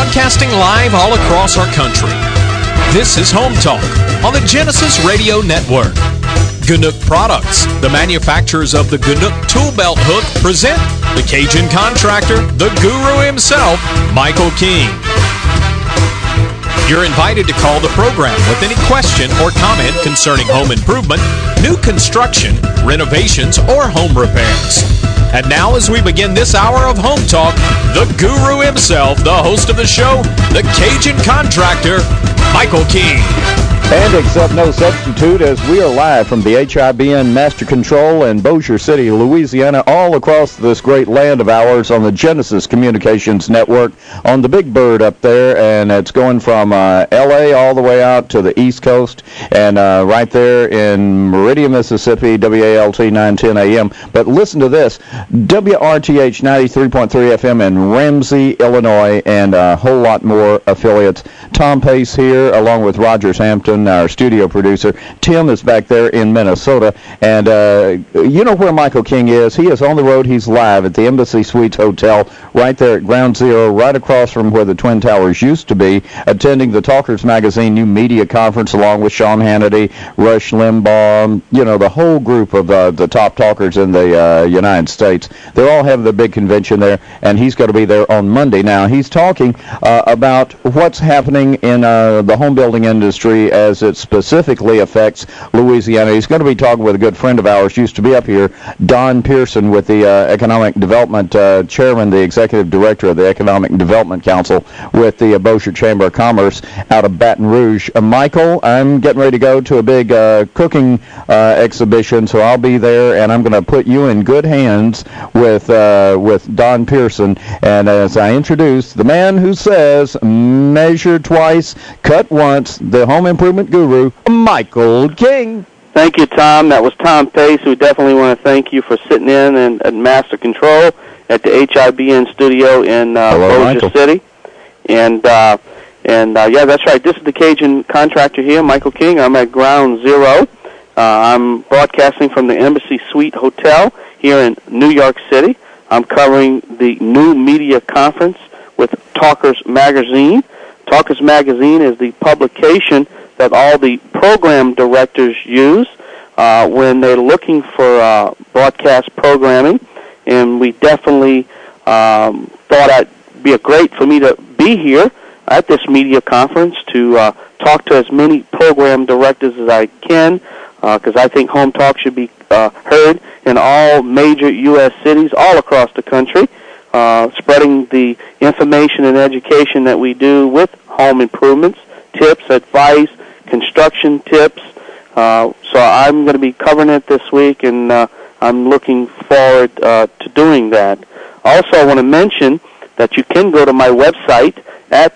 broadcasting live all across our country. This is Home Talk on the Genesis Radio Network. Ganook Products, the manufacturers of the Ganook Tool Belt Hook, present the Cajun contractor, the guru himself, Michael King. You're invited to call the program with any question or comment concerning home improvement, new construction, renovations, or home repairs. And now, as we begin this hour of Home Talk, the guru himself, the host of the show, the Cajun contractor, Michael King. And accept no substitute as we are live from the HIBN Master Control in Bossier City, Louisiana, all across this great land of ours on the Genesis Communications Network on the Big Bird up there, and it's going from L.A. all the way out to the East Coast, and right there in Meridian, Mississippi, WALT 910 AM. But listen to this, WRTH 93.3 FM in Ramsey, Illinois, and a whole lot more affiliates. Tom Pace here, along with Rogers Hampton, our studio producer. Tim is back there in Minnesota, and you know where Michael King is. He is on the road. He's live at the Embassy Suites Hotel right there at Ground Zero, right across from where the Twin Towers used to be, attending the Talkers Magazine New Media Conference along with Sean Hannity, Rush Limbaugh, you know, the whole group of the top talkers in the United States. They're all having the big convention there, and he's going to be there on Monday. Now, he's talking about what's happening in the home building industry as it specifically affects Louisiana. He's going to be talking with a good friend of ours, used to be up here, Don Pearson, with the Economic Development Chairman, the Executive Director of the Economic Development Council with the Bossier Chamber of Commerce out of Baton Rouge. Michael, I'm getting ready to go to a big cooking exhibition, so I'll be there, and I'm going to put you in good hands with Don Pearson. And as I introduce the man who says, measure twice, cut once, the home improvement guru, Michael King. Thank you, Tom. That was Tom Pace. We definitely want to thank you for sitting in and at Master Control at the HIBN studio in Bossier City. And yeah, that's right. This is the Cajun contractor here, Michael King. I'm at Ground Zero. I'm broadcasting from the Embassy Suite Hotel here in New York City. I'm covering the New Media Conference with Talkers Magazine. Talkers Magazine is the publication that all the program directors use when they're looking for broadcast programming, and we definitely thought it'd be great for me to be here at this media conference to talk to as many program directors as I can, because I think Home Talk should be heard in all major U.S. cities all across the country, spreading the information and education that we do with home improvements, tips, advice, construction tips. So I'm going to be covering it this week, and I'm looking forward to doing that. Also, I want to mention that you can go to my website at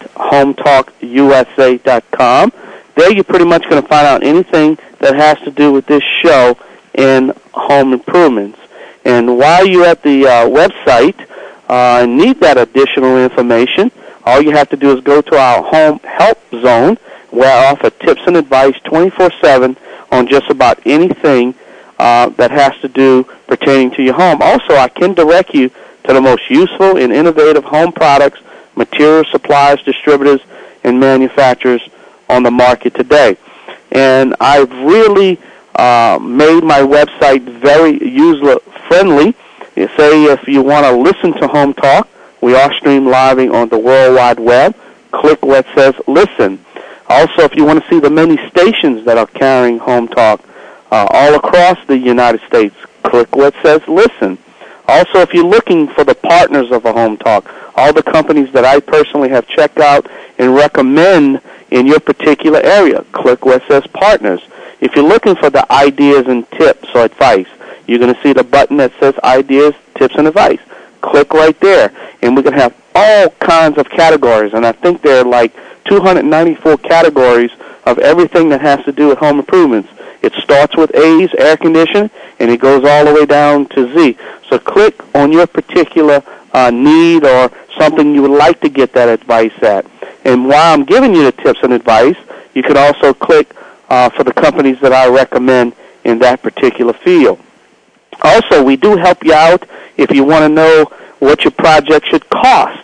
hometalkusa.com. There you're pretty much going to find out anything that has to do with this show and home improvements. And while you're at the website and need that additional information, all you have to do is go to our home help zone, where I offer tips and advice 24/7 on just about anything that has to do pertaining to your home. Also, I can direct you to the most useful and innovative home products, material suppliers, distributors, and manufacturers on the market today. And I've really made my website very user-friendly. Say if you want to listen to Home Talk, we are streamed live on the World Wide Web. Click where it says listen. Also, if you want to see the many stations that are carrying Home Talk all across the United States, click where it says listen. Also, if you're looking for the partners of a Home Talk, all the companies that I personally have checked out and recommend in your particular area, click where it says partners. If you're looking for the ideas and tips or advice, you're going to see the button that says ideas, tips, and advice. Click right there, and we can have all kinds of categories, and I think there are like 294 categories of everything that has to do with home improvements. It starts with A's, air conditioning, and it goes all the way down to Z. So click on your particular need or something you would like to get that advice at. And while I'm giving you the tips and advice, you could also click for the companies that I recommend in that particular field. Also, we do help you out if you want to know what your project should cost.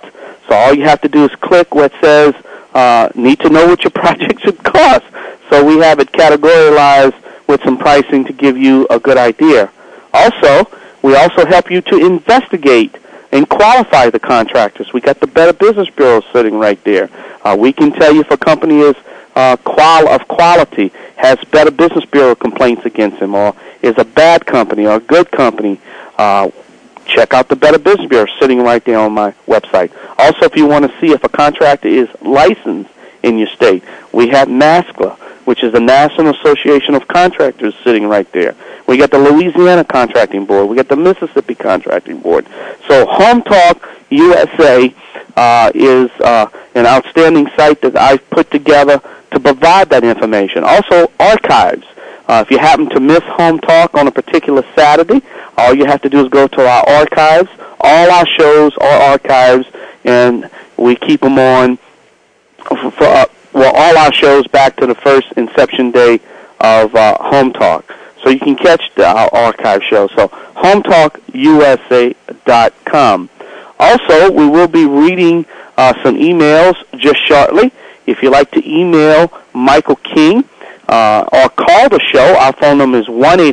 So all you have to do is click where it says, need to know what your project should cost. So we have it categorized with some pricing to give you a good idea. Also, we also help you to investigate and qualify the contractors. We got the Better Business Bureau sitting right there. We can tell you if a company is of quality, has Better Business Bureau complaints against them, or is a bad company or a good company. Check out the Better Business Bureau sitting right there on my website. Also, if you want to see if a contractor is licensed in your state, we have NASCLA, which is the National Association of Contractors, sitting right there. We got the Louisiana Contracting Board. We got the Mississippi Contracting Board. So Home Talk USA is an outstanding site that I've put together to provide that information. Also, archives. If you happen to miss Home Talk on a particular Saturday, all you have to do is go to our archives. All our shows are archives, and we keep them on all our shows back to the first inception day of Home Talk. So you can catch our archive show. So HomeTalkUSA.com. Also, we will be reading some emails just shortly. If you'd like to email Michael King or call the show, our phone number is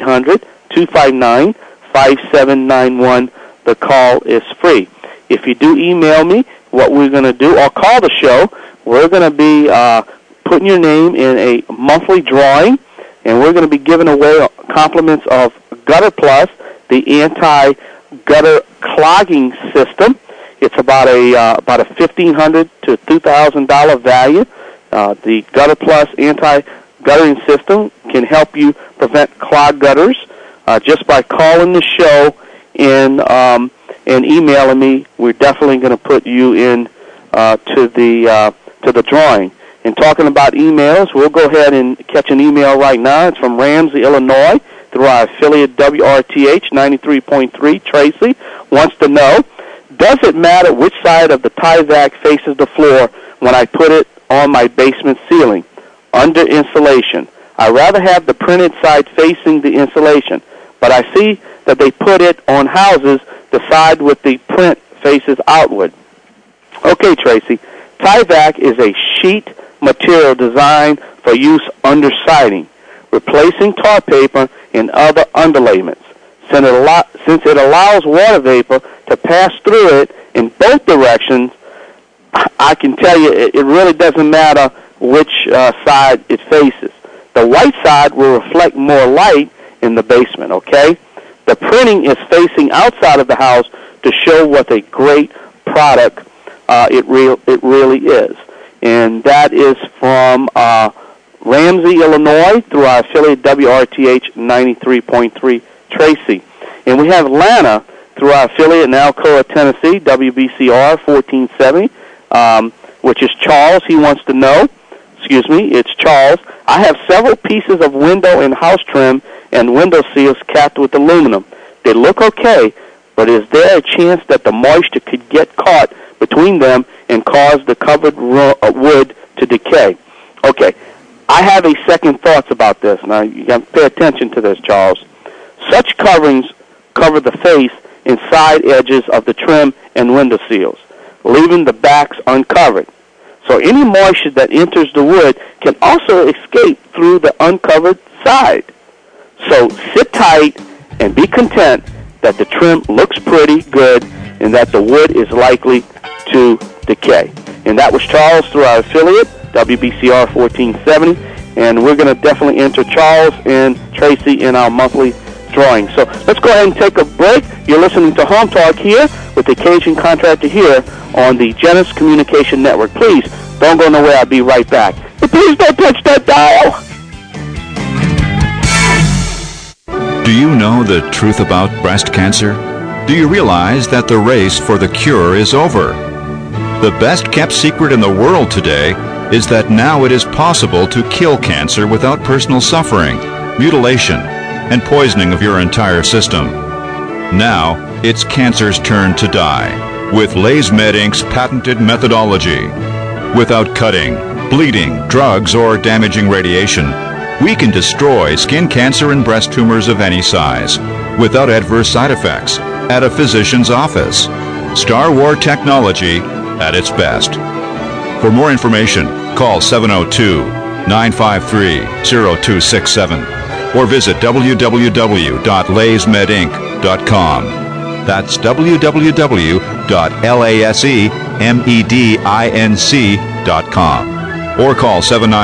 1-800-259-5791. The call is free. If you do email me, what we're going to do, or call the show, we're going to be putting your name in a monthly drawing, and we're going to be giving away compliments of Gutter Plus, the anti-gutter clogging system. It's about a $1,500 to $2,000 value. The Gutter Plus anti-guttering system can help you prevent clogged gutters just by calling the show and emailing me. We're definitely going to put you in to the drawing. And talking about emails, we'll go ahead and catch an email right now. It's from Ramsey, Illinois, through our affiliate WRTH 93.3. Tracy wants to know, does it matter which side of the Tyvek faces the floor when I put it on my basement ceiling under insulation? I'd rather have the printed side facing the insulation, but I see that they put it on houses the side with the print faces outward. Okay, Tracy, Tyvek is a sheet material designed for use under siding, replacing tar paper and other underlayments. Since it allows water vapor to pass through it in both directions, I can tell you it really doesn't matter which side it faces. The white side will reflect more light in the basement, okay? The printing is facing outside of the house to show what a great product it really is. And that is from Ramsey, Illinois, through our affiliate WRTH 93.3, Tracy. And we have Lana through our affiliate in Alcoa, Tennessee, WBCR 1470, which is Charles. He wants to know, it's Charles. I have several pieces of window and house trim and window seals capped with aluminum. They look okay, but is there a chance that the moisture could get caught between them and cause the covered wood to decay? Okay, I have a second thoughts about this. Now, you got to pay attention to this, Charles. Such coverings cover the face and side edges of the trim and window seals, leaving the backs uncovered. So any moisture that enters the wood can also escape through the uncovered side. So sit tight and be content that the trim looks pretty good and that the wood is likely to decay. And that was Charles through our affiliate, WBCR 1470. And we're going to definitely enter Charles and Tracy in our monthly drawing. So let's go ahead and take a break. You're listening to Home Talk here with the Cajun Contractor here on the Genesis Communication Network. Please don't go nowhere. I'll be right back. But please don't touch that dial. Do you know the truth about breast cancer? Do you realize that the race for the cure is over? The best kept secret in the world today is that now it is possible to kill cancer without personal suffering, mutilation, and poisoning of your entire system. Now, it's cancer's turn to die with LaserMed Inc.'s patented methodology. Without cutting, bleeding, drugs, or damaging radiation, we can destroy skin cancer and breast tumors of any size without adverse side effects at a physician's office. Star War technology at its best. For more information, call 702-953-0267 or visit www.lasmedinc.com. That's www.lasemedinc.com or call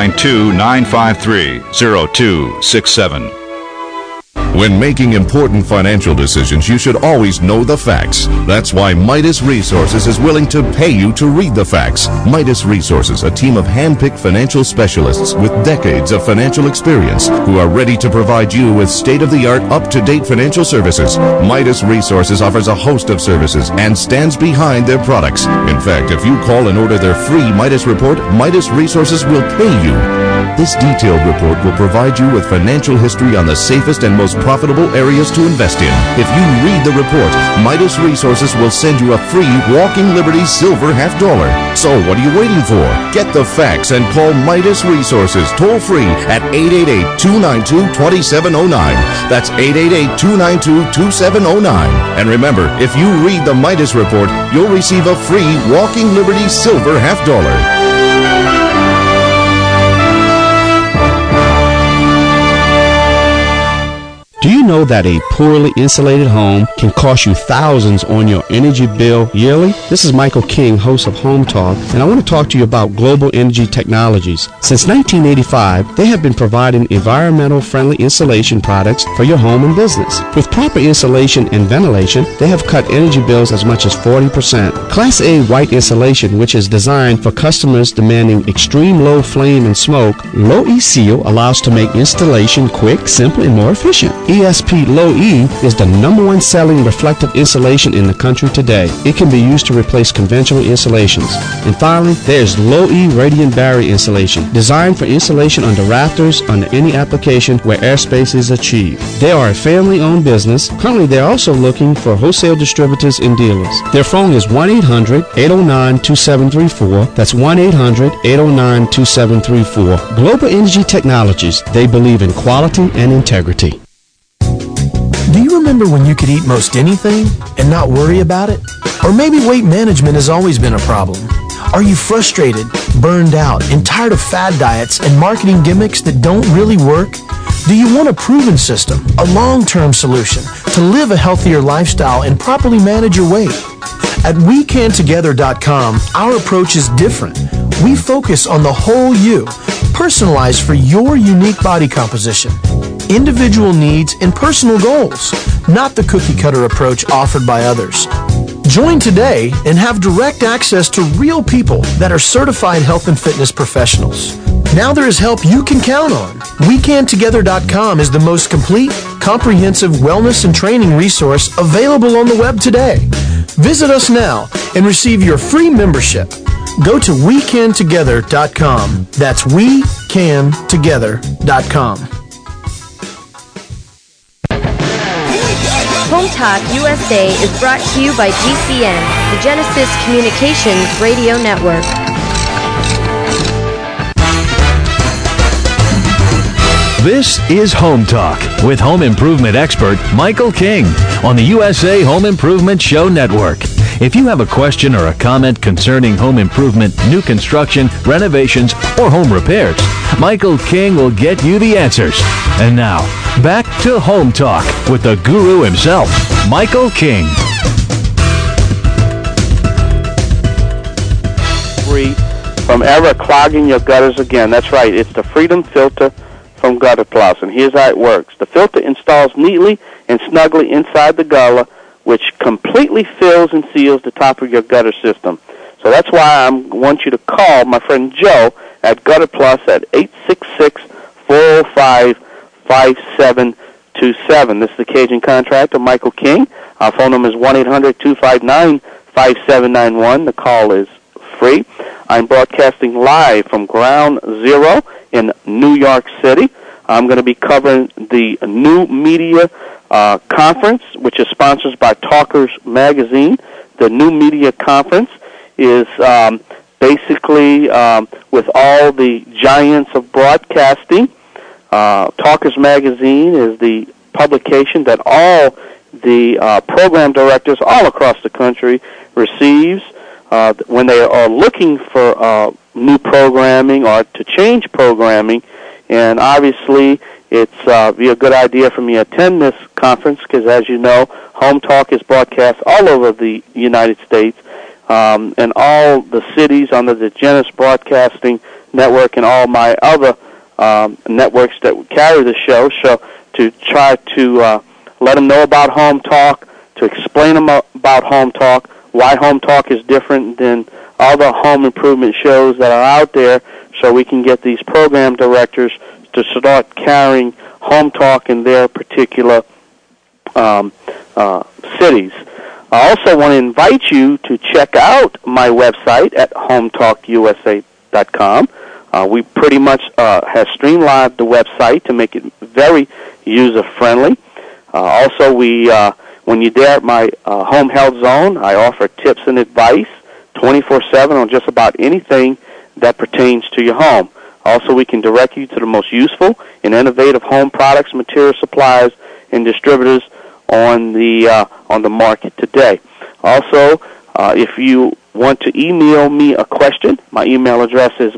792-953-0267. When making important financial decisions, you should always know the facts. That's why Midas Resources is willing to pay you to read the facts. Midas Resources, a team of hand-picked financial specialists with decades of financial experience who are ready to provide you with state-of-the-art, up-to-date financial services. Midas Resources offers a host of services and stands behind their products. In fact, if you call and order their free Midas report, Midas Resources will pay you. This detailed report will provide you with financial history on the safest and most profitable areas to invest in. If you read the report, Midas Resources will send you a free Walking Liberty Silver $50. So what are you waiting for? Get the facts and call Midas Resources toll free at 888-292-2709. That's 888-292-2709. And remember, if you read the Midas report, you'll receive a free Walking Liberty Silver $50. Do you know that a poorly insulated home can cost you thousands on your energy bill yearly? This is Michael King, host of Home Talk, and I want to talk to you about Global Energy Technologies. Since 1985, they have been providing environmental-friendly insulation products for your home and business. With proper insulation and ventilation, they have cut energy bills as much as 40%. Class A white insulation, which is designed for customers demanding extreme low flame and smoke, Low E Seal allows to make installation quick, simple, and more efficient. ESP Low E is the #1 selling reflective insulation in the country today. It can be used to replace conventional insulations. And finally, there's Low E Radiant Barrier Insulation, designed for insulation under rafters under any application where airspace is achieved. They are a family-owned business. Currently, they're also looking for wholesale distributors and dealers. Their phone is 1-800-809-2734. That's 1-800-809-2734. Global Energy Technologies. They believe in quality and integrity. Do you remember when you could eat most anything and not worry about it? Or maybe weight management has always been a problem. Are you frustrated, burned out, and tired of fad diets and marketing gimmicks that don't really work? Do you want a proven system, a long-term solution to live a healthier lifestyle and properly manage your weight? At WeCanTogether.com, our approach is different. We focus on the whole you, personalized for your unique body composition, individual needs, and personal goals, not the cookie-cutter approach offered by others. Join today and have direct access to real people that are certified health and fitness professionals. Now there is help you can count on. WeCanTogether.com is the most complete, comprehensive wellness and training resource available on the web today. Visit us now and receive your free membership. Go to WeCanTogether.com. That's WeCanTogether.com. Home Talk USA is brought to you by GCN, the Genesis Communications Radio Network. This is Home Talk with home improvement expert Michael King on the USA Home Improvement Show Network. If you have a question or a comment concerning home improvement, new construction, renovations, or home repairs, Michael King will get you the answers. And now, back to Home Talk with the guru himself, Michael King. Free from ever clogging your gutters again. That's right. It's the Freedom Filter from Gutter Plus, and here's how it works. The filter installs neatly and snugly inside the gutter, which completely fills and seals the top of your gutter system. So that's why I want you to call my friend Joe at Gutter Plus at 866-405-5727. This is the Cajun contractor, Michael King. Our phone number is 1-800-259-5791. The call is free. I'm broadcasting live from Ground Zero in New York City. I'm going to be covering the New Media Conference, which is sponsored by Talkers Magazine. The New Media Conference is basically with all the giants of broadcasting. Talkers Magazine is the publication that all the program directors all across the country receives. when they are looking for new programming or to change programming. And obviously, it's be a good idea for me to attend this conference because, as you know, Home Talk is broadcast all over the United States and all the cities under the Genesis Broadcasting Network and all my other networks that carry the show. So to try to let them know about Home Talk, to explain them about Home Talk, why Home Talk is different than other home improvement shows that are out there, so we can get these program directors to start carrying Home Talk in their particular cities. I also want to invite you to check out my website at hometalkusa.com. We pretty much have streamlined the website to make it very user-friendly. Also, when you're there at my Home Health Zone, I offer tips and advice 24/7 on just about anything that pertains to your home. Also, we can direct you to the most useful and innovative home products, material suppliers, and distributors on the market today. Also, if you want to email me a question, my email address is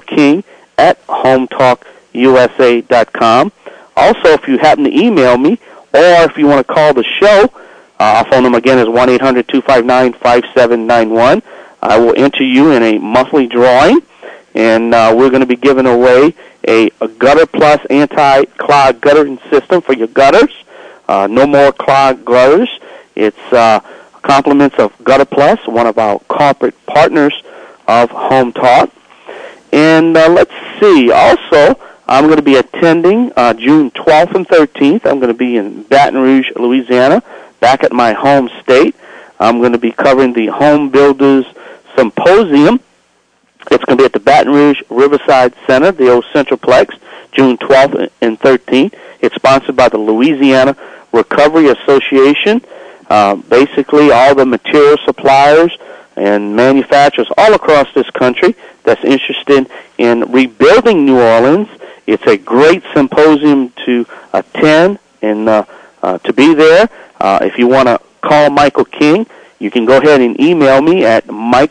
michaelking@hometalkusa.com. Also, if you happen to email me, or if you want to call the show, our phone number again is 1-800-259-5791. I will enter you in a monthly drawing, and we're going to be giving away a Gutter Plus anti-clog guttering system for your gutters. No more clogged gutters. It's compliments of Gutter Plus, one of our corporate partners of Home Talk. And let's see. Also, I'm going to be attending June 12th and 13th. I'm going to be in Baton Rouge, Louisiana, back at my home state. I'm going to be covering the Home Builders Symposium. It's going to be at the Baton Rouge Riverside Center, the old Centralplex, June 12th and 13th. It's sponsored by the Louisiana Recovery Association. Basically, all the material suppliers and manufacturers all across this country that's interested in rebuilding New Orleans. It's a great symposium to attend and to be there. If you want to call Michael King, you can go ahead and email me at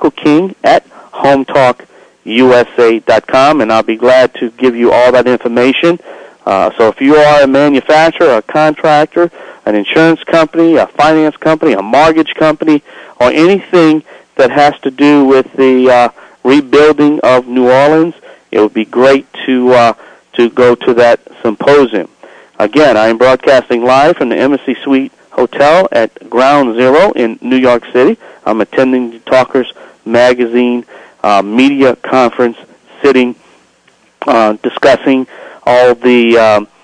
michaelking@hometalkusa.com, and I'll be glad to give you all that information. So if you are a manufacturer, a contractor, an insurance company, a finance company, a mortgage company, or anything that has to do with the rebuilding of New Orleans, it would be great to go to that symposium. Again, I am broadcasting live from the Embassy Suite Hotel at Ground Zero in New York City. I'm attending the Talkers Magazine media conference, sitting, discussing all the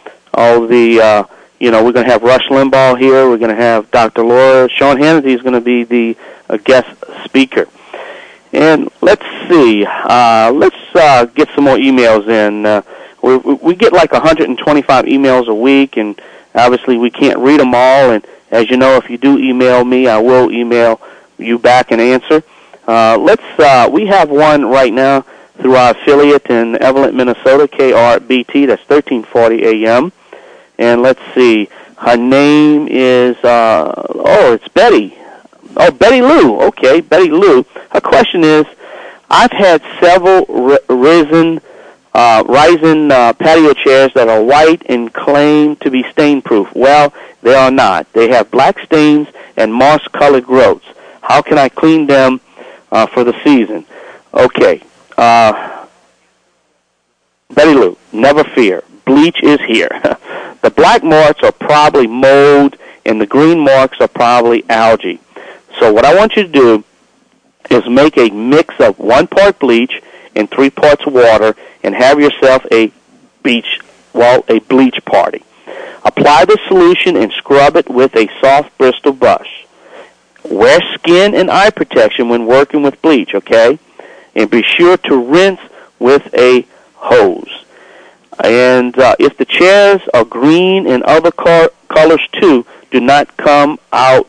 we're going to have Rush Limbaugh here. We're going to have Dr. Laura. Sean Hannity is going to be the guest speaker. And let's see. Let's get some more emails in. We get like 125 emails a week, and obviously we can't read them all. And as you know, if you do email me, I will email you back and answer. We have one right now through our affiliate in Evelyn, Minnesota, KRBT. That's 1340 AM. And let's see. Her name is, it's Betty. Oh, Betty Lou. Okay, Betty Lou. Her question is, I've had several Ryzen patio chairs that are white and claim to be stain-proof. Well, they are not. They have black stains and moss-colored growths. How can I clean them for the season? Okay. Betty Lou, never fear. Bleach is here. The black marks are probably mold, and the green marks are probably algae. So what I want you to do is make a mix of 1 part bleach and 3 parts water, and have yourself a bleach party. Apply the solution and scrub it with a soft Bristol brush. Wear skin and eye protection when working with bleach, okay? And be sure to rinse with a hose. And if the chairs are green and other colors too, do not come out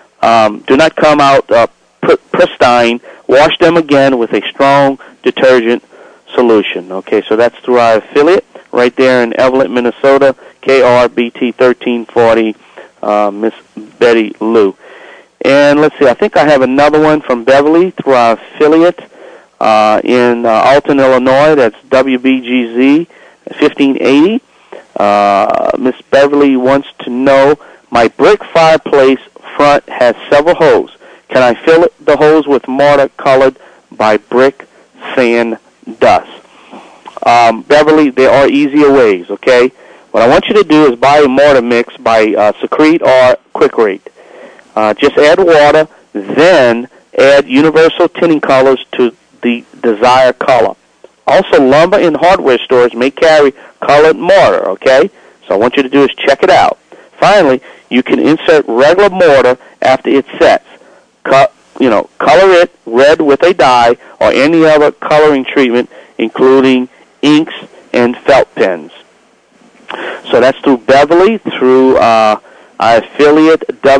pristine. Wash them again with a strong detergent solution. Okay, so that's through our affiliate right there in Evelyn, Minnesota, KRBT 1340, Miss Betty Lou. And let's see, I think I have another one from Beverly through our affiliate in Alton, Illinois. That's WBGZ 1580. Miss Beverly wants to know, my brick fireplace front has several holes. Can I fill the holes with mortar colored by brick sand dust? Beverly, there are easier ways, okay? What I want you to do is buy a mortar mix by Secrete or Quick Rate. Just add water, then add universal tinting colors to the desired color. Also, lumber and hardware stores may carry colored mortar, okay? So I want you to do is check it out. Finally, you can insert regular mortar after it sets. Color it red with a dye or any other coloring treatment, including inks and felt pens. So that's through Beverly, through our affiliate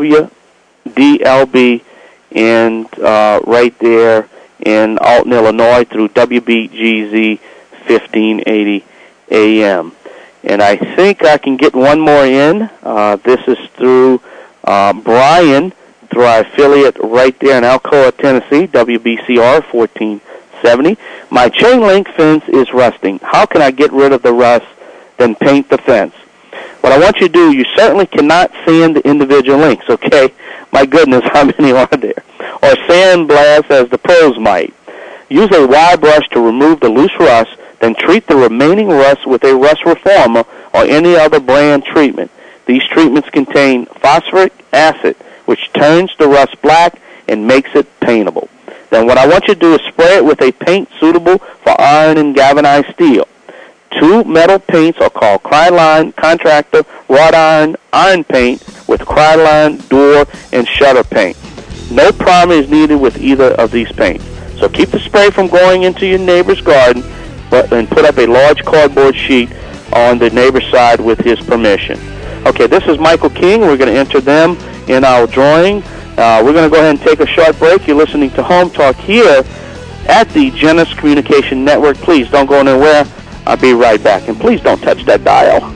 WDLB, and right there in Alton, Illinois, through WBGZ 1580 AM. And I think I can get one more in. This is through Brian, through our affiliate right there in Alcoa, Tennessee, WBCR 1470. My chain link fence is rusting. How can I get rid of the rust, then paint the fence? What I want you to do, you certainly cannot sand the individual links, okay? My goodness, how many are there? Or sandblast as the pros might. Use a wire brush to remove the loose rust, then treat the remaining rust with a rust reformer or any other brand treatment. These treatments contain phosphoric acid, which turns the rust black and makes it paintable. Then what I want you to do is spray it with a paint suitable for iron and galvanized steel. 2 metal paints are called Kryline Contractor Wrought Iron Paint with Kryline Door and Shutter Paint. No primer is needed with either of these paints. So keep the spray from going into your neighbor's garden, and put up a large cardboard sheet on the neighbor's side with his permission. Okay, this is Michael King. We're going to enter them in our drawing. We're going to go ahead and take a short break. You're listening to Home Talk here at the Genesis Communication Network. Please don't go anywhere. I'll be right back. And please don't touch that dial.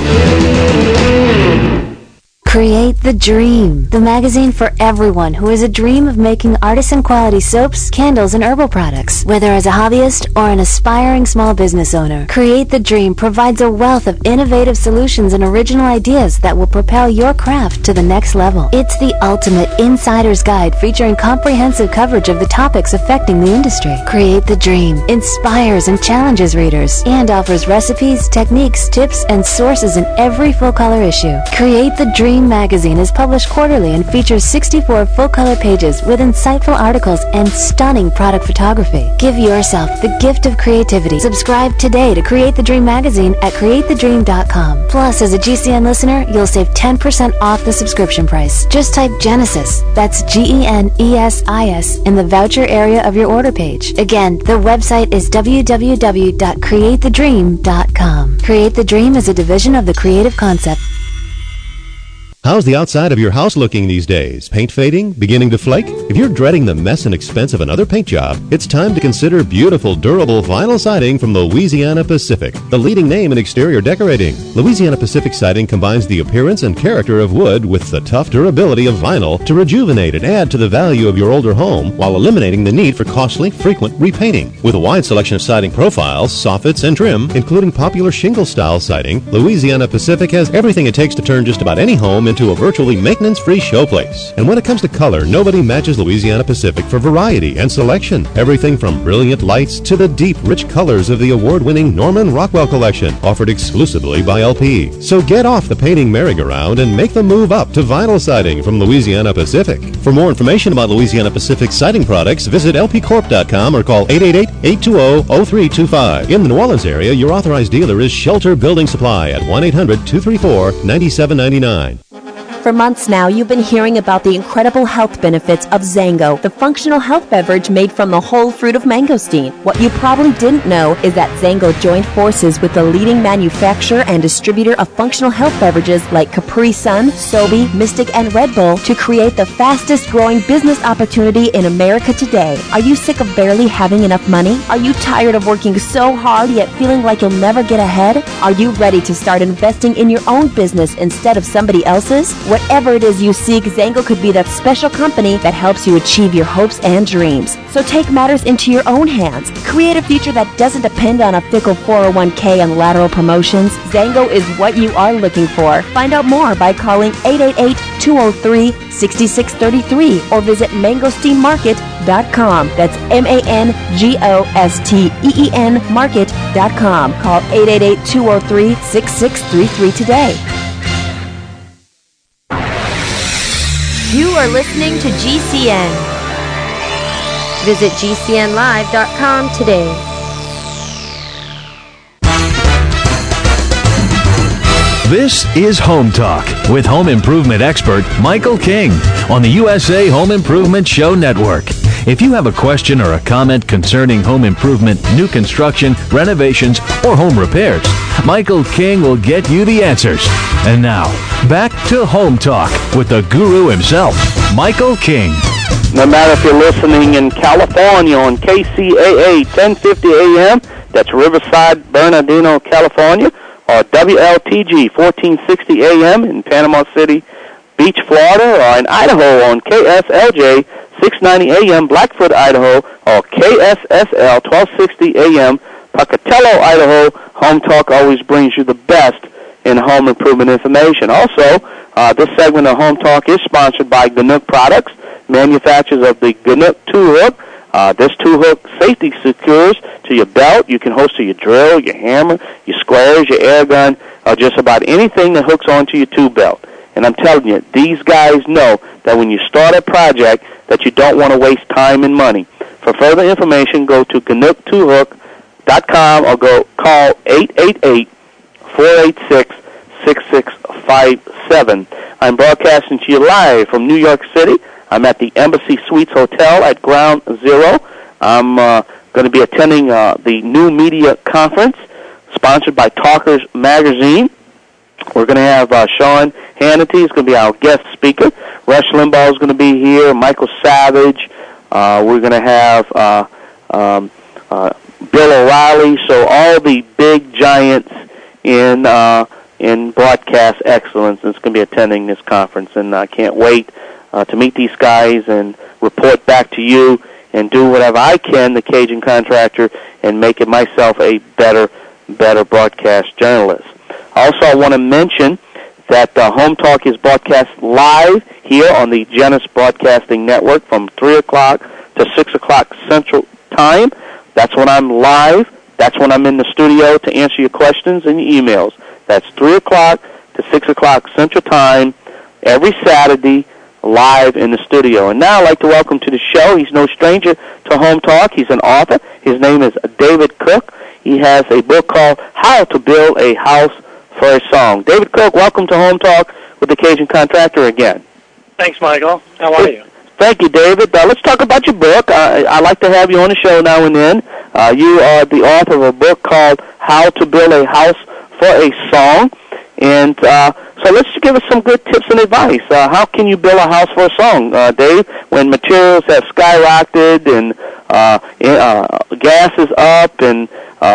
Create the Dream, the magazine for everyone who has a dream of making artisan-quality soaps, candles, and herbal products. Whether as a hobbyist or an aspiring small business owner, Create the Dream provides a wealth of innovative solutions and original ideas that will propel your craft to the next level. It's the ultimate insider's guide featuring comprehensive coverage of the topics affecting the industry. Create the Dream inspires and challenges readers and offers recipes, techniques, tips, and sources in every full-color issue. Create the Dream magazine is published quarterly and features 64 full-color pages with insightful articles and stunning product photography. Give yourself the gift of creativity. Subscribe today to Create the Dream magazine at createthedream.com. Plus, as a GCN listener, you'll save 10% off the subscription price. Just type Genesis, that's GENESIS, in the voucher area of your order page. Again, the website is www.createthedream.com. Create the Dream is a division of the Creative Concept. How's the outside of your house looking these days? Paint fading? Beginning to flake? If you're dreading the mess and expense of another paint job, it's time to consider beautiful, durable vinyl siding from Louisiana Pacific, the leading name in exterior decorating. Louisiana Pacific Siding combines the appearance and character of wood with the tough durability of vinyl to rejuvenate and add to the value of your older home while eliminating the need for costly, frequent repainting. With a wide selection of siding profiles, soffits, and trim, including popular shingle-style siding, Louisiana Pacific has everything it takes to turn just about any home into a virtually maintenance-free showplace. And when it comes to color, nobody matches Louisiana Pacific for variety and selection. Everything from brilliant lights to the deep, rich colors of the award-winning Norman Rockwell collection, offered exclusively by LP. So get off the painting merry-go-round and make the move up to vinyl siding from Louisiana Pacific. For more information about Louisiana Pacific siding products, visit lpcorp.com or call 888-820-0325. In the New Orleans area, your authorized dealer is Shelter Building Supply at 1-800-234-9799. For months now, you've been hearing about the incredible health benefits of Zango, the functional health beverage made from the whole fruit of mangosteen. What you probably didn't know is that Zango joined forces with the leading manufacturer and distributor of functional health beverages like Capri Sun, Sobe, Mystic, and Red Bull to create the fastest growing business opportunity in America today. Are you sick of barely having enough money? Are you tired of working so hard yet feeling like you'll never get ahead? Are you ready to start investing in your own business instead of somebody else's? Whatever it is you seek, Zango could be that special company that helps you achieve your hopes and dreams. So take matters into your own hands. Create a future that doesn't depend on a fickle 401k and lateral promotions. Zango is what you are looking for. Find out more by calling 888-203-6633 or visit mangosteinmarket.com. That's MANGOSTEEN market.com. Call 888-203-6633 today. You are listening to GCN. Visit GCNlive.com today. This is Home Talk with home improvement expert Michael King on the USA Home Improvement Show Network. If you have a question or a comment concerning home improvement, new construction, renovations, or home repairs, Michael King will get you the answers. And now, back to Home Talk with the guru himself, Michael King. No matter if you're listening in California on KCAA 1050 AM, that's Riverside, Bernardino, California, or WLTG 1460 AM in Panama City Beach, Florida, or in Idaho on KSLJ 690 AM Blackfoot, Idaho, or KSSL 1260 AM Pocatello, Idaho. Home Talk always brings you the best in home improvement information. Also, this segment of Home Talk is sponsored by Ganook Products, manufacturers of the Ganook two-hook. This two-hook safety secures to your belt. You can hook to your drill, your hammer, your squares, your air gun, or just about anything that hooks onto your tube belt. And I'm telling you, these guys know that when you start a project that you don't want to waste time and money. For further information, go to GanookTwoHook.com or call 888-486-6657. I'm broadcasting to you live from New York City. I'm at the Embassy Suites Hotel at Ground Zero. I'm going to be attending the New Media Conference, sponsored by Talkers Magazine. We're going to have Sean Hannity. He's going to be our guest speaker. Rush Limbaugh is going to be here. Michael Savage. We're going to have Bill O'Reilly. So all the big giants in broadcast excellence is going to be attending this conference, and I can't wait to meet these guys and report back to you and do whatever I can, the Cajun contractor, and make it myself a better broadcast journalist. Also, I want to mention that Home Talk is broadcast live here on the Genesis Broadcasting Network from 3 o'clock to 6 o'clock Central Time. That's when I'm live. That's when I'm in the studio to answer your questions and your emails. That's 3 o'clock to 6 o'clock Central Time every Saturday, live in the studio. And now I'd like to welcome to the show, he's no stranger to Home Talk. He's an author. His name is David Cook. He has a book called How to Build a House for a Song. David Cook, welcome to Home Talk with the Cajun Contractor again. Thanks, Michael. How are you? Thank you, David. Let's talk about your book. I like to have you on the show now and then. You are the author of a book called How to Build a House for a Song. And so let's just give us some good tips and advice. How can you build a house for a song, Dave, when materials have skyrocketed and gas is up? And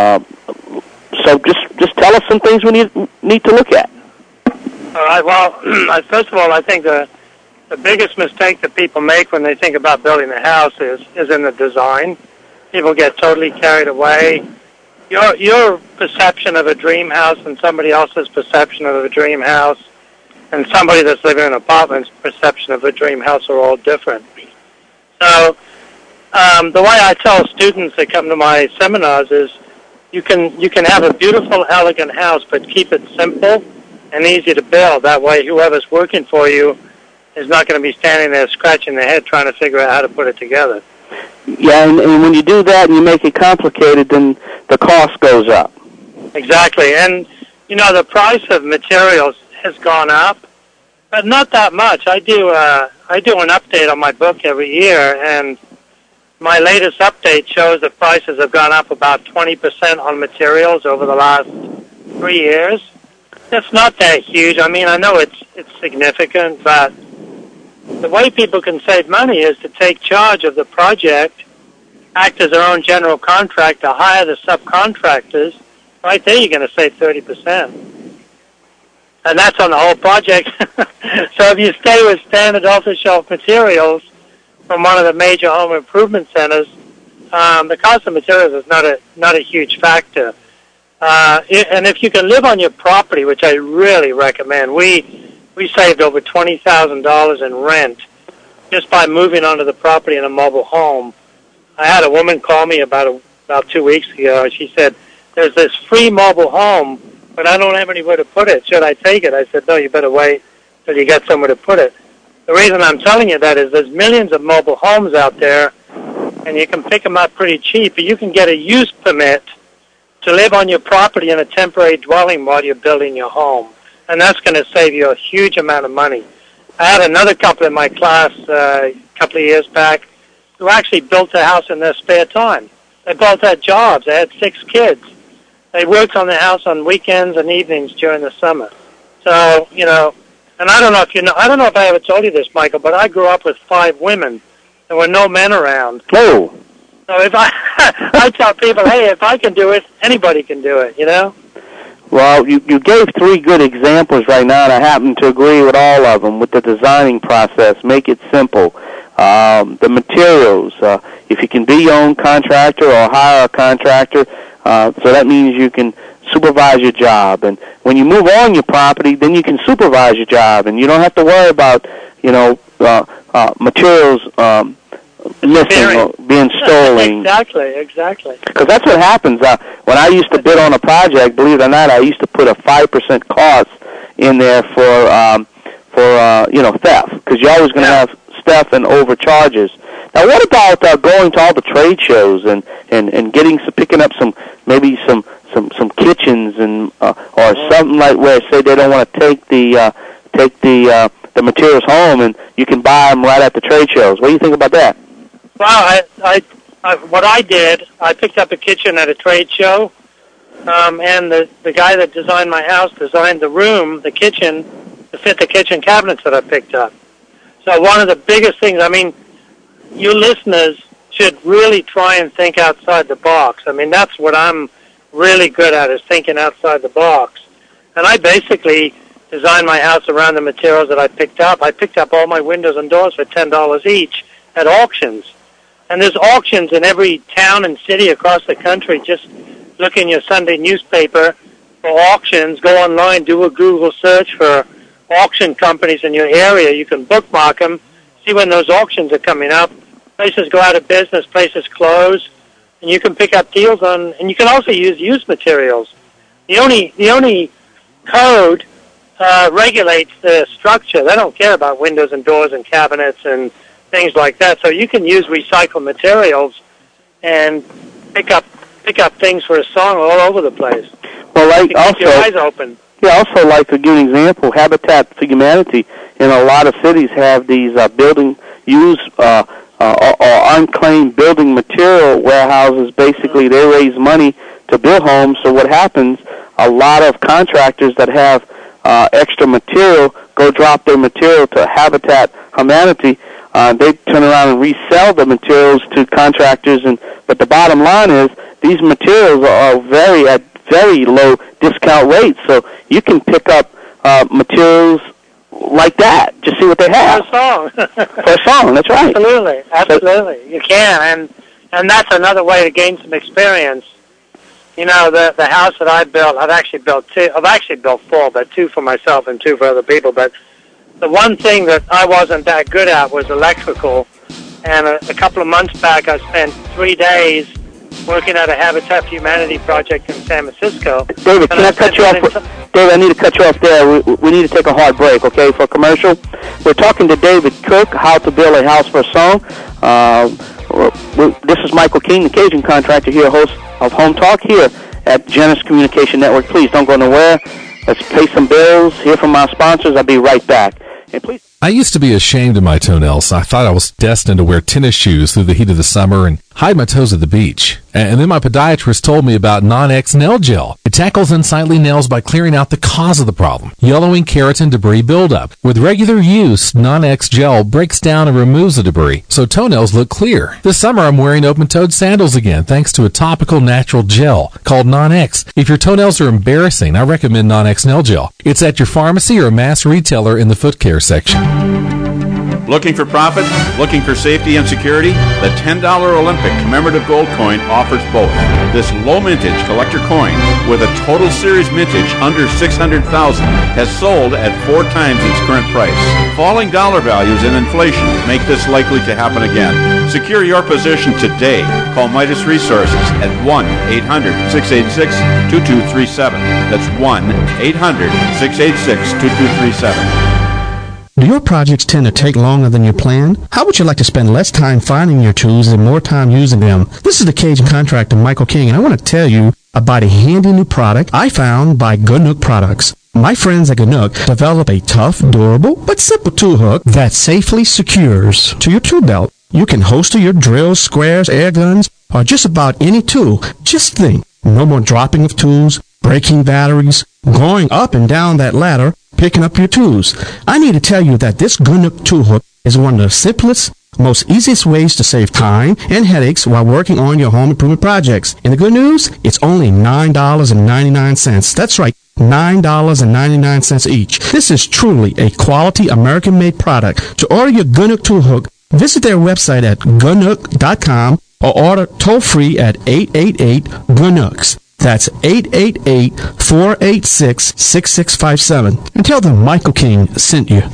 so just tell us some things we need to look at. All right. Well, first of all, I think the biggest mistake that people make when they think about building a house is in the design. People get totally carried away. Your perception of a dream house and somebody else's perception of a dream house and somebody that's living in an apartment's perception of a dream house are all different. So the way I tell students that come to my seminars is you can have a beautiful, elegant house, but keep it simple and easy to build. That way whoever's working for you is not going to be standing there scratching their head trying to figure out how to put it together. Yeah, and when you do that and you make it complicated, then the cost goes up. Exactly. And, the price of materials has gone up, but not that much. I do an update on my book every year, and my latest update shows that prices have gone up about 20% on materials over the last 3 years. That's not that huge. I mean, I know it's significant, but the way people can save money is to take charge of the project, act as their own general contractor, hire the subcontractors. Right there, you're going to save 30%. and that's on the whole project. So if you stay with standard off-the-shelf materials from one of the major home improvement centers, the cost of materials is not a huge factor. And if you can live on your property, which I really recommend, we saved over $20,000 in rent just by moving onto the property in a mobile home. I had a woman call me about 2 weeks ago, and she said, "There's this free mobile home, but I don't have anywhere to put it. Should I take it?" I said, "No, you better wait till you get somewhere to put it." The reason I'm telling you that is there's millions of mobile homes out there, and you can pick them up pretty cheap. But you can get a use permit to live on your property in a temporary dwelling while you're building your home, and that's going to save you a huge amount of money. I had another couple in my class a couple of years back who actually built a house in their spare time. They both had jobs. They had 6 kids. They worked on the house on weekends and evenings during the summer. So, and I don't know if I ever told you this, Michael, but I grew up with 5 women. There were no men around. Oh. So if I tell people, hey, if I can do it, anybody can do it, Well, you gave 3 good examples right now, and I happen to agree with all of them. With the designing process, make it simple. The materials, if you can be your own contractor or hire a contractor, so that means you can supervise your job. And when you move on your property, then you can supervise your job, and you don't have to worry about, materials missing or being stolen. Exactly. Because that's what happens. When I used to bid on a project, believe it or not, I used to put a 5% cost in there for theft, because you're always going to have theft and overcharges. Now, what about going to all the trade shows and picking up some kitchens and or something like where say they don't want to take the materials home and you can buy them right at the trade shows? What do you think about that? Well, what I did, I picked up a kitchen at a trade show, and the guy that designed my house designed the kitchen, to fit the kitchen cabinets that I picked up. So one of the biggest things, you listeners should really try and think outside the box. That's what I'm really good at, is thinking outside the box. And I basically designed my house around the materials that I picked up. I picked up all my windows and doors for $10 each at auctions. And there's auctions in every town and city across the country. Just look in your Sunday newspaper for auctions. Go online, do a Google search for auction companies in your area. You can bookmark them, see when those auctions are coming up. Places go out of business, places close, and you can pick up deals on. And you can also use used materials. The only code regulates the structure. They don't care about windows and doors and cabinets and things like that. So you can use recycled materials and pick up things for a song all over the place. Well, keep your eyes open. Yeah, also, like to give an example, Habitat for Humanity in a lot of cities have these or unclaimed building material warehouses. Basically, they raise money to build homes. So what happens, a lot of contractors that have extra material go drop their material to Habitat Humanity. They turn around and resell the materials to contractors. But the bottom line is these materials are at very low discount rates. So you can pick up materials like that. Just see what they have. For a song. For a song, that's right. Absolutely. You can. And that's another way to gain some experience. The house that I built, I've actually built 2. I've actually built 4, but 2 for myself and 2 for other people. But the one thing that I wasn't that good at was electrical. And a couple of months back, I spent 3 days working at a Habitat for Humanity project in San Francisco. David, can I cut you off? David, I need to cut you off there. We need to take a hard break, okay, for a commercial. We're talking to David Cook, How to Build a House for a Song. This is Michael King, the Cajun contractor here, host of Home Talk here at Genesis Communication Network. Please don't go nowhere. Let's pay some bills, hear from our sponsors. I'll be right back. And please. I used to be ashamed of my toenails. I thought I was destined to wear tennis shoes through the heat of the summer, and hide my toes at the beach. And then my podiatrist told me about Non-X Nail Gel. It tackles unsightly nails by clearing out the cause of the problem, yellowing keratin debris buildup. With regular use, Non-X Gel breaks down and removes the debris, so toenails look clear. This summer I'm wearing open-toed sandals again, thanks to a topical natural gel called Non-X. If your toenails are embarrassing, I recommend Non-X Nail Gel. It's at your pharmacy or mass retailer in the foot care section. Looking for profit? Looking for safety and security? The $10 Olympic commemorative gold coin offers both. This low mintage collector coin with a total series mintage under $600,000 has sold at 4 times its current price. Falling dollar values and inflation make this likely to happen again. Secure your position today. Call Midas Resources at 1-800-686-2237. That's 1-800-686-2237. Do your projects tend to take longer than you planned? How would you like to spend less time finding your tools and more time using them? This is the Cajun contractor, Michael King, and I want to tell you about a handy new product I found by Ganook Products. My friends at Ganook develop a tough, durable, but simple tool hook that safely secures to your tool belt. You can holster your drills, squares, air guns, or just about any tool. Just think, no more dropping of tools, breaking batteries, going up and down that ladder, picking up your tools. I need to tell you that this Ganook tool hook is one of the simplest, most easiest ways to save time and headaches while working on your home improvement projects. And the good news, it's only $9.99. That's right, $9.99 each. This is truly a quality American-made product. To order your Ganook tool hook, visit their website at ganook.com or order toll-free at 888-GANOOKS. That's 888-486-6657. And tell them Michael King sent you.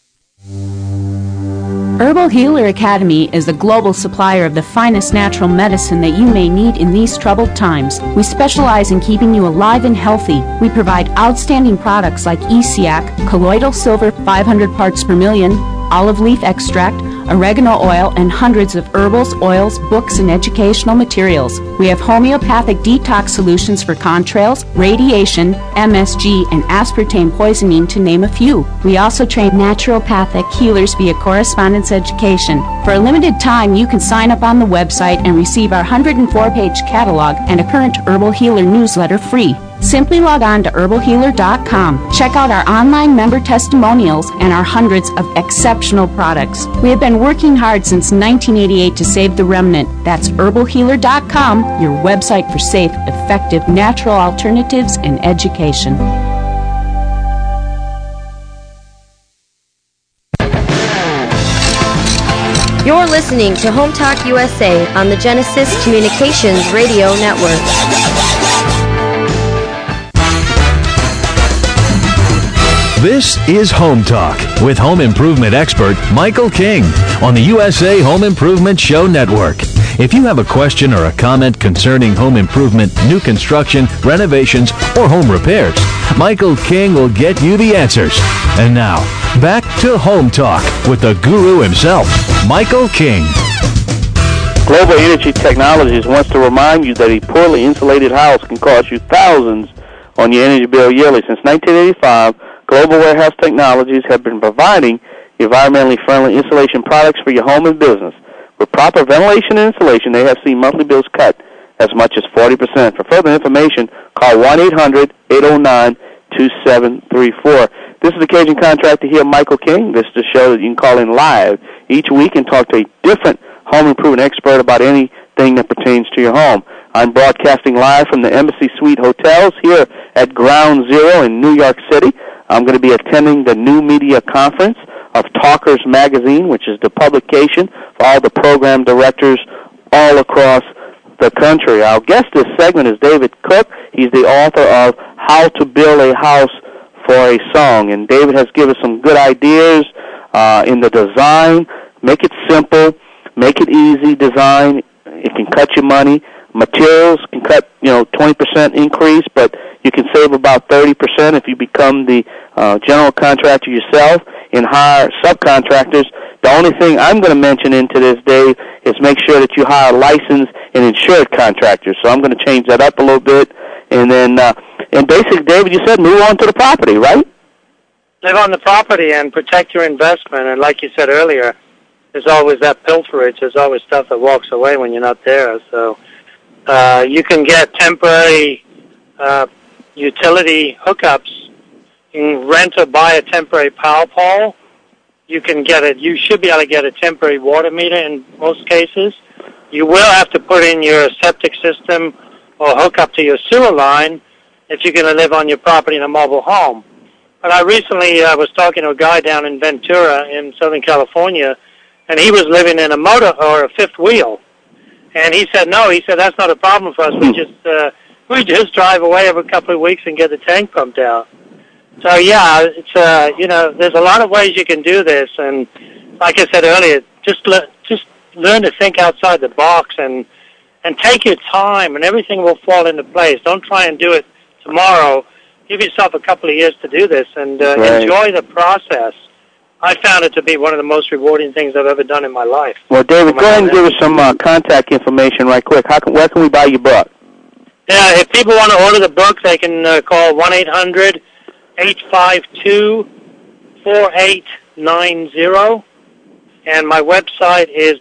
Herbal Healer Academy is the global supplier of the finest natural medicine that you may need in these troubled times. We specialize in keeping you alive and healthy. We provide outstanding products like ESEAC, colloidal silver 500 parts per million, olive leaf extract, oregano oil, and hundreds of herbals, oils, books, and educational materials. We have homeopathic detox solutions for contrails, radiation, MSG, and aspartame poisoning, to name a few. We also train naturopathic healers via correspondence education. For a limited time, you can sign up on the website and receive our 104-page catalog and a current Herbal Healer newsletter free. Simply log on to herbalhealer.com. Check out our online member testimonials and our hundreds of exceptional products. We have been working hard since 1988 to save the remnant. That's herbalhealer.com, your website for safe, effective, natural alternatives and education. You're listening to Home Talk USA on the Genesis Communications Radio Network. This is Home Talk with home improvement expert Michael King on the USA Home Improvement Show Network. If you have a question or a comment concerning home improvement, new construction, renovations, or home repairs, Michael King will get you the answers. And now, back to Home Talk with the guru himself, Michael King. Global Energy Technologies wants to remind you that a poorly insulated house can cost you thousands on your energy bill yearly. Since 1985, Global Warehouse Technologies have been providing environmentally friendly insulation products for your home and business. With proper ventilation and insulation, they have seen monthly bills cut as much as 40%. For further information, call 1-800-809-2734. This is the Cajun Contractor here, Michael King. This is the show that you can call in live each week and talk to a different home improvement expert about anything that pertains to your home. I'm broadcasting live from the Embassy Suite Hotels here at Ground Zero in New York City. I'm going to be attending the New Media Conference of Talkers Magazine, which is the publication for all the program directors all across the country. Our guest this segment is David Cook. He's the author of How to Build a House for a Song. And David has given some good ideas in the design. Make it simple. Make it easy design. It can cut your money. Materials can cut, 20% increase, but you can save about 30% if you become the general contractor yourself and hire subcontractors. The only thing I'm going to mention into this, Dave, is make sure that you hire licensed and insured contractors. So I'm going to change that up a little bit. And then, and basically, David, you said move on to the property, right? Live on the property and protect your investment. And like you said earlier, there's always that pilferage. There's always stuff that walks away when you're not there. So you can get temporary utility hookups. You can rent or buy a temporary power pole. You should be able to get a temporary water meter in most cases. You will have to put in your septic system or hook up to your sewer line if you're going to live on your property in a mobile home. But I recently was talking to a guy down in Ventura in Southern California, and he was living in a motor or a fifth wheel. And he said, no, he said, that's not a problem for us. We just drive away every couple of weeks and get the tank pumped out. So, yeah, it's, there's a lot of ways you can do this. And like I said earlier, just learn to think outside the box and take your time, and everything will fall into place. Don't try and do it tomorrow. Give yourself a couple of years to do this and enjoy the process. I found it to be one of the most rewarding things I've ever done in my life. Well, David, go ahead and give us some contact information right quick. Where can we buy your book? Yeah, if people want to order the book, they can call 1-800-852-4890. And my website is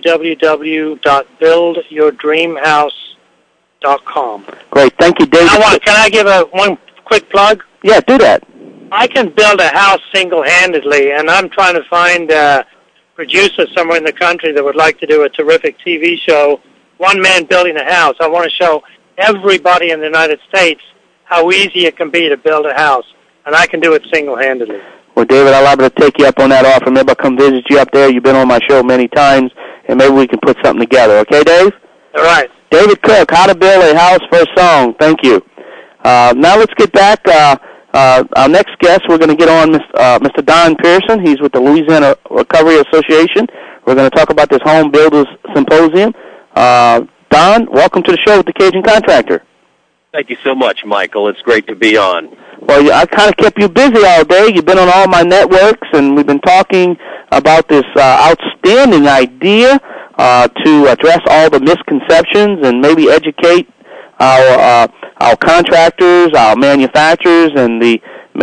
www.buildyourdreamhouse.com. Great. Thank you, David. Can I give one quick plug? Yeah, do that. I can build a house single-handedly, and I'm trying to find producers somewhere in the country that would like to do a terrific TV show, one man building a house. I want to show everybody in the United States how easy it can be to build a house, and I can do it single-handedly. Well, David, I'll be able to take you up on that offer. Maybe I'll come visit you up there. You've been on my show many times, and maybe we can put something together. Okay, Dave? All right. David Cook, How to Build a House for a Song. Thank you. Now let's get back. Our next guest, we're going to get on Mr. Don Pearson. He's with the Louisiana Recovery Association. We're going to talk about this Home Builders Symposium. Don, welcome to the show with the Cajun Contractor. Thank you so much, Michael. It's great to be on. Well, I kind of kept you busy all day. You've been on all my networks, and we've been talking about this outstanding idea to address all the misconceptions and maybe educate our contractors, our manufacturers, and the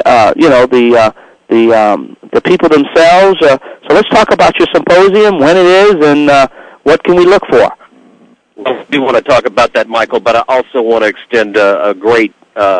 people themselves. So let's talk about your symposium, when it is, and what can we look for. Well, we want to talk about that, Michael, but I also want to extend a great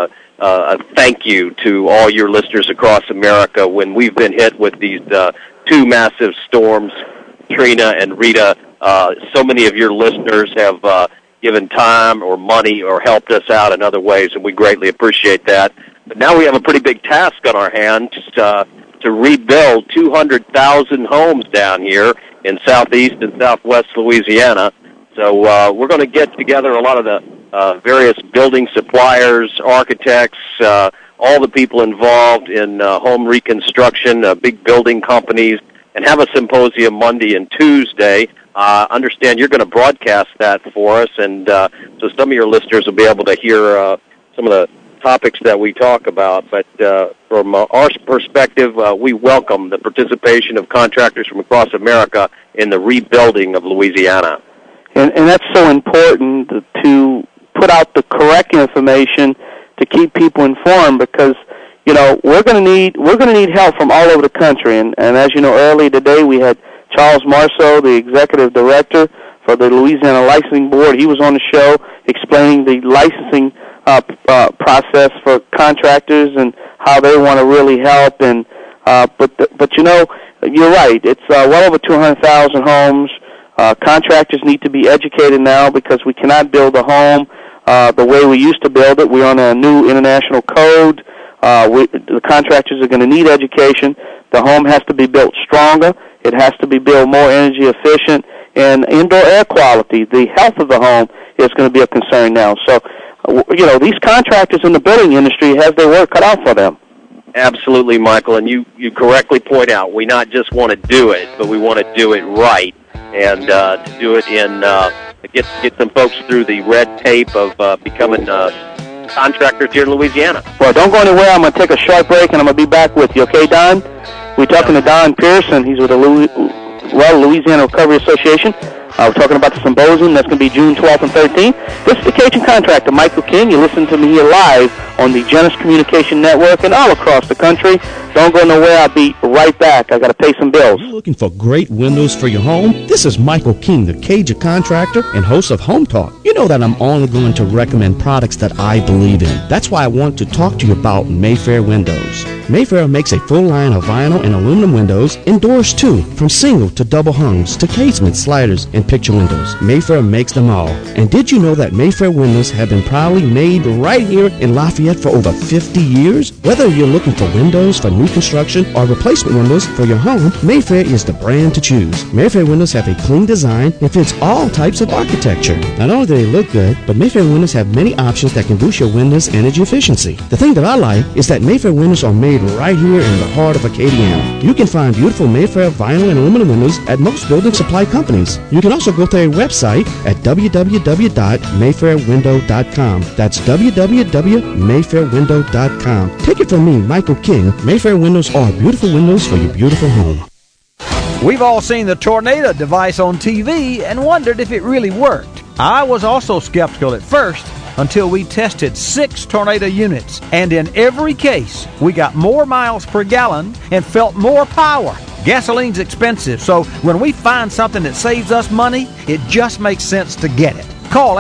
thank you to all your listeners across America. When we've been hit with these two massive storms, Katrina and Rita, so many of your listeners have given time or money or helped us out in other ways, and we greatly appreciate that. But now we have a pretty big task on our hands to rebuild 200,000 homes down here in southeast and southwest Louisiana. So we're going to get together a lot of the various building suppliers, architects, all the people involved in home reconstruction, big building companies, and have a symposium Monday and Tuesday. Understand you're going to broadcast that for us, and so some of your listeners will be able to hear some of the topics that we talk about. But from our perspective, we welcome the participation of contractors from across America in the rebuilding of Louisiana. And that's so important to put out the correct information to keep people informed, because we're going to need help from all over the country. And as you know, earlier today we had Charles Marceau, the executive director for the Louisiana Licensing Board. He was on the show explaining the licensing process for contractors and how they want to really help. And but you're right. It's well over 200,000 homes. Contractors need to be educated now, because we cannot build a home the way we used to build it. We're on a new international code. The contractors are going to need education. The home has to be built stronger. It has to be built more energy efficient. And indoor air quality, the health of the home, is going to be a concern now. So, these contractors in the building industry have their work cut out for them. Absolutely, Michael. And you correctly point out, we not just want to do it, but we want to do it right. And to do it in get some folks through the red tape of becoming contractors here in Louisiana. Well, don't go anywhere. I'm going to take a short break, and I'm going to be back with you. Okay, Don? We're talking to Don Pearson. He's with the Louisiana Recovery Association. We're talking about the symposium. That's going to be June 12th and 13th. This is the Cajun Contractor, Michael King. You listen to me here live on the Genesis Communication Network and all across the country. Don't go nowhere. I'll be right back. I got to pay some bills. You're looking for great windows for your home? This is Michael King, the Cajun Contractor and host of Home Talk. You know that I'm only going to recommend products that I believe in. That's why I want to talk to you about Mayfair Windows. Mayfair makes a full line of vinyl and aluminum windows, indoors too, from single to double hungs to casements, sliders, and picture windows. Mayfair makes them all. And did you know that Mayfair windows have been proudly made right here in Lafayette for over 50 years? Whether you're looking for windows for new construction or replacement windows for your home, Mayfair is the brand to choose. Mayfair windows have a clean design and fits all types of architecture. Not only do they look good, but Mayfair windows have many options that can boost your windows' energy efficiency. The thing that I like is that Mayfair windows are made right here in the heart of Acadiana. You can find beautiful Mayfair vinyl and aluminum windows at most building supply companies. You can also go to their website at www.mayfairwindow.com. That's www.mayfairwindow.com. Take it from me, Michael King. Mayfair windows are beautiful windows for your beautiful home. We've all seen the Tornado device on TV and wondered if it really worked. I was also skeptical at first until we tested 6 Tornado units, and in every case, we got more miles per gallon and felt more power. Gasoline's expensive, so when we find something that saves us money, it just makes sense to get it. Call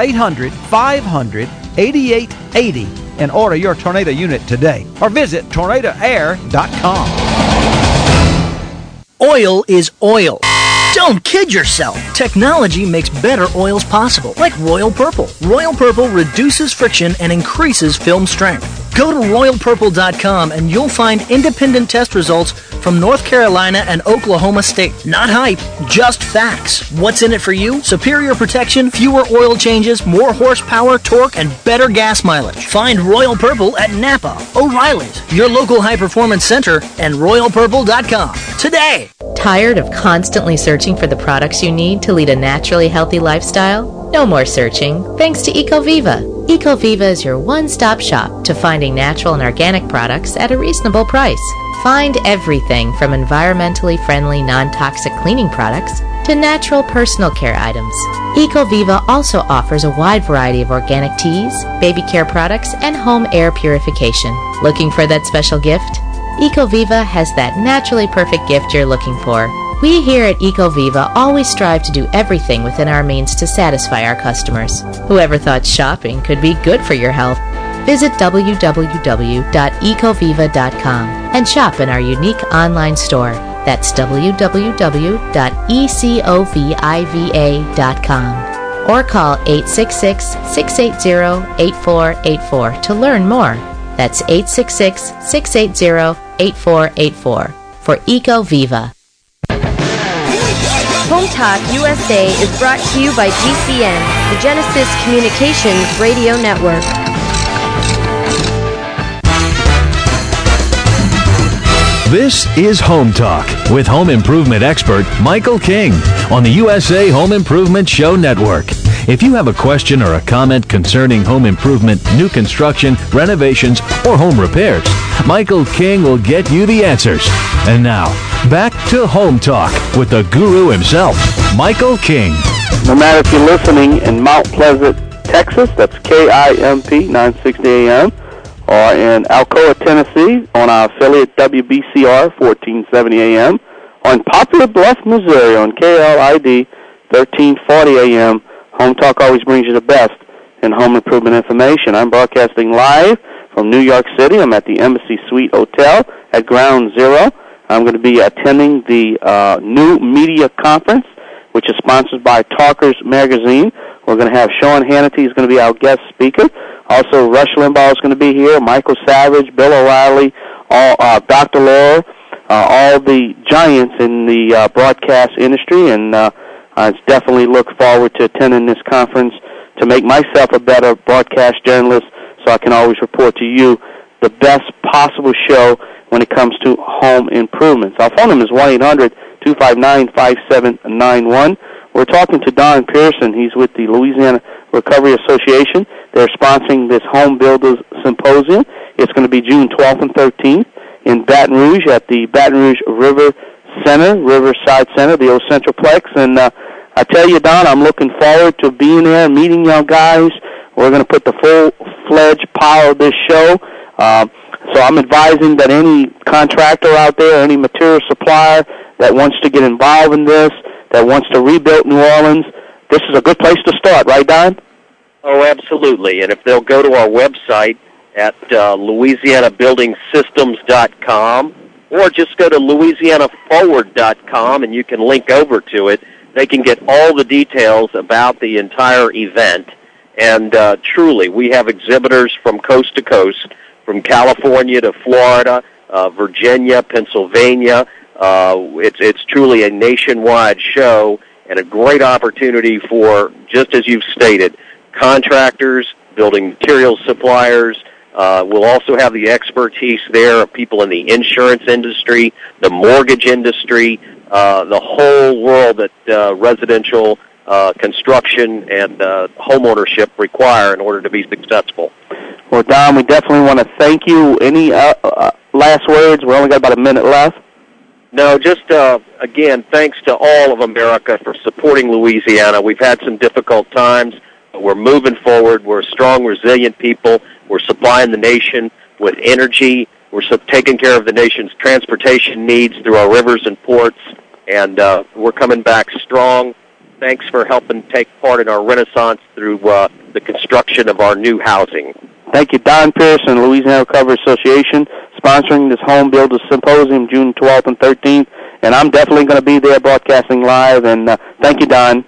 800-500-8880 and order your Tornado unit today, or visit tornadoair.com. Oil is oil. Don't kid yourself. Technology makes better oils possible, like Royal Purple. Royal Purple reduces friction and increases film strength. Go to RoyalPurple.com and you'll find independent test results from North Carolina and Oklahoma State. Not hype, just facts. What's in it for you? Superior protection, fewer oil changes, more horsepower, torque, and better gas mileage. Find Royal Purple at Napa, O'Reilly's, your local high-performance center, and RoyalPurple.com today. Tired of constantly searching for the products you need to lead a naturally healthy lifestyle? No more searching, thanks to EcoViva. EcoViva is your one-stop shop to finding natural and organic products at a reasonable price. Find everything from environmentally friendly, non-toxic cleaning products to natural personal care items. EcoViva also offers a wide variety of organic teas, baby care products, and home air purification. Looking for that special gift? EcoViva has that naturally perfect gift you're looking for. We here at EcoViva always strive to do everything within our means to satisfy our customers. Whoever thought shopping could be good for your health? Visit www.ecoviva.com and shop in our unique online store. That's www.ecoviva.com. Or call 866-680-8484 to learn more. That's 866-680-8484 for EcoViva. Home Talk USA is brought to you by GCN, the Genesis Communications Radio Network. This is Home Talk with home improvement expert Michael King on the USA Home Improvement Show Network. If you have a question or a comment concerning home improvement, new construction, renovations, or home repairs, Michael King will get you the answers. And now, back to Home Talk with the guru himself, Michael King. No matter if you're listening in Mount Pleasant, Texas, that's KIMP 960 AM, or in Alcoa, Tennessee, on our affiliate WBCR 1470 AM, or in Poplar Bluff, Missouri, on KLID 1340 AM, Home Talk always brings you the best in home improvement information. I'm broadcasting live from New York City. I'm at the Embassy Suite Hotel at Ground Zero. I'm going to be attending the New Media Conference, which is sponsored by Talkers Magazine. We're going to have Sean Hannity is going to be our guest speaker. Also, Rush Limbaugh is going to be here, Michael Savage, Bill O'Reilly, Dr. Laura, all the giants in the broadcast industry, and I definitely look forward to attending this conference to make myself a better broadcast journalist so I can always report to you the best possible show when it comes to home improvements. Our phone number is 1-800-259-5791. We're talking to Don Pearson. He's with the Louisiana Recovery Association. They're sponsoring this Home Builders Symposium. It's going to be June 12th and 13th in Baton Rouge at the Baton Rouge Riverside Center, the old Centralplex. And I tell you, Don, I'm looking forward to being there, meeting y'all guys. We're going to put the full-fledged power of this show. So I'm advising that any contractor out there, any material supplier that wants to get involved in this, that wants to rebuild New Orleans, this is a good place to start, right, Don? Oh, absolutely. And if they'll go to our website at LouisianaBuildingSystems.com or just go to LouisianaForward.com and you can link over to it, they can get all the details about the entire event. And truly, we have exhibitors from coast to coast, from California to Florida, Virginia, Pennsylvania. It's truly a nationwide show and a great opportunity for, just as you've stated, contractors, building materials suppliers. We'll also have the expertise there of people in the insurance industry, the mortgage industry, the whole world that residential construction and home ownership require in order to be successful. Well, Don, we definitely want to thank you. Any last words? We only got about a minute left. No, just, again, thanks to all of America for supporting Louisiana. We've had some difficult times, but we're moving forward. We're a strong, resilient people. We're supplying the nation with energy. We're taking care of the nation's transportation needs through our rivers and ports, and we're coming back strong. Thanks for helping take part in our renaissance through the construction of our new housing. Thank you, Don Pearson, Louisiana Recovery Association, sponsoring this Home Builders Symposium June 12th and 13th. And I'm definitely going to be there broadcasting live. And thank you, Don.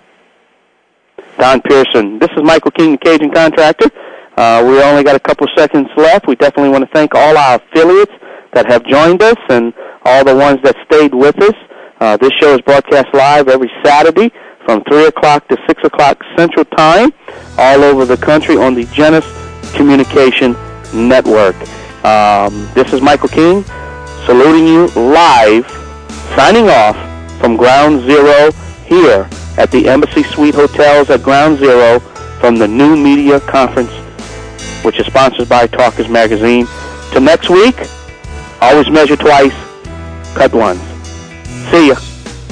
Don Pearson. This is Michael King, the Cajun Contractor. We only got a couple seconds left. We definitely want to thank all our affiliates that have joined us and all the ones that stayed with us. This show is broadcast live every Saturday from 3 o'clock to 6 o'clock Central Time all over the country on the Genesis Communication Network. This is Michael King saluting you live, signing off from Ground Zero here at the Embassy Suite Hotels at Ground Zero from the New Media Conference, which is sponsored by Talkers Magazine. Till next week, always measure twice, cut once. See ya.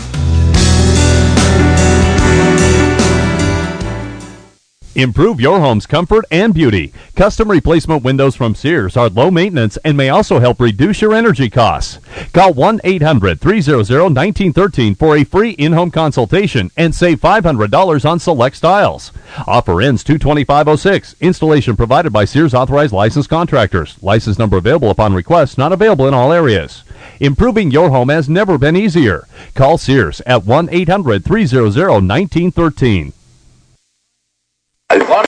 Improve your home's comfort and beauty. Custom replacement windows from Sears are low maintenance and may also help reduce your energy costs. Call 1-800-300-1913 for a free in-home consultation and save $500 on select styles. Offer ends 2/25/06. Installation provided by Sears authorized licensed contractors. License number available upon request, not available in all areas. Improving your home has never been easier. Call Sears at 1-800-300-1913.